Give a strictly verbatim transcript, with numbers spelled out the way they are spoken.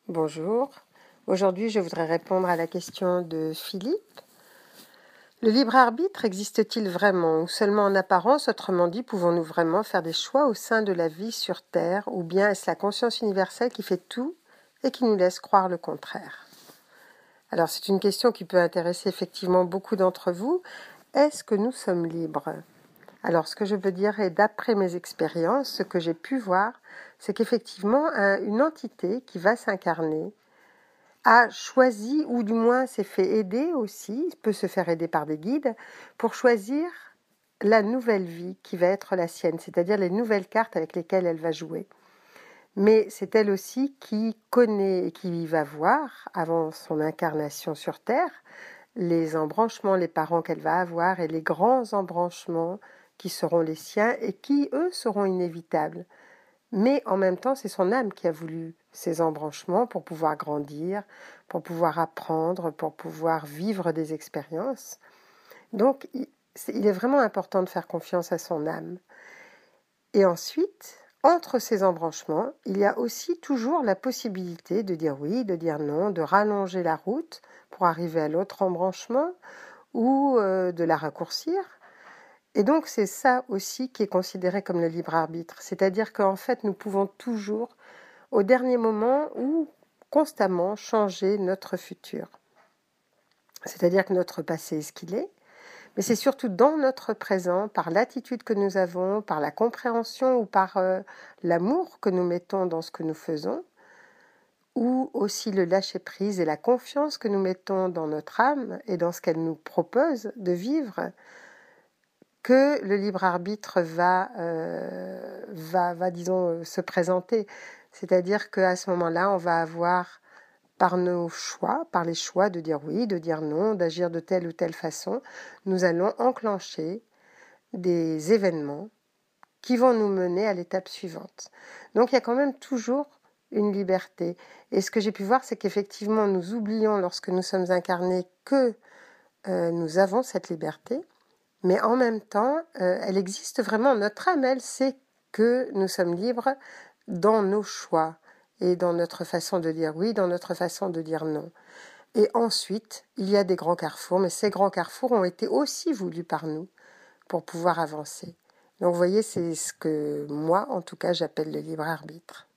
Bonjour. Aujourd'hui, je voudrais répondre à la question de Philippe. Le libre arbitre existe-t-il vraiment ou seulement en apparence? Autrement dit, pouvons-nous vraiment faire des choix au sein de la vie sur Terre, ou bien est-ce la conscience universelle qui fait tout et qui nous laisse croire le contraire? Alors, c'est une question qui peut intéresser effectivement beaucoup d'entre vous. Est-ce que nous sommes libres? Alors, ce que je veux dire est, d'après mes expériences, ce que j'ai pu voir, c'est qu'effectivement, un- une entité qui va s'incarner a choisi, ou du moins s'est fait aider aussi, peut se faire aider par des guides, pour choisir la nouvelle vie qui va être la sienne, c'est-à-dire les nouvelles cartes avec lesquelles elle va jouer. Mais c'est elle aussi qui connaît et qui va voir, avant son incarnation sur Terre, les embranchements, les parents qu'elle va avoir et les grands embranchements qui seront les siens et qui, eux, seront inévitables. Mais en même temps, c'est son âme qui a voulu ces embranchements pour pouvoir grandir, pour pouvoir apprendre, pour pouvoir vivre des expériences. Donc, il est vraiment important de faire confiance à son âme. Et ensuite, entre ces embranchements, il y a aussi toujours la possibilité de dire oui, de dire non, de rallonger la route pour arriver à l'autre embranchement ou euh, de la raccourcir. Et donc, c'est ça aussi qui est considéré comme le libre arbitre. C'est-à-dire qu'en fait, nous pouvons toujours, au dernier moment ou constamment, changer notre futur. C'est-à-dire que notre passé est ce qu'il est, mais c'est surtout dans notre présent, par l'attitude que nous avons, par la compréhension ou par euh, l'amour que nous mettons dans ce que nous faisons, ou aussi le lâcher-prise et la confiance que nous mettons dans notre âme et dans ce qu'elle nous propose de vivre, que le libre arbitre va, euh, va, va disons, se présenter. C'est-à-dire qu'à ce moment-là, on va avoir, par nos choix, par les choix de dire oui, de dire non, d'agir de telle ou telle façon, nous allons enclencher des événements qui vont nous mener à l'étape suivante. Donc il y a quand même toujours une liberté. Et ce que j'ai pu voir, c'est qu'effectivement, nous oublions, lorsque nous sommes incarnés, que euh, nous avons cette liberté. Mais en même temps, euh, elle existe vraiment. Notre âme, elle, sait que nous sommes libres dans nos choix et dans notre façon de dire oui, dans notre façon de dire non. Et ensuite, il y a des grands carrefours, mais ces grands carrefours ont été aussi voulus par nous pour pouvoir avancer. Donc vous voyez, c'est ce que moi, en tout cas, j'appelle le libre arbitre.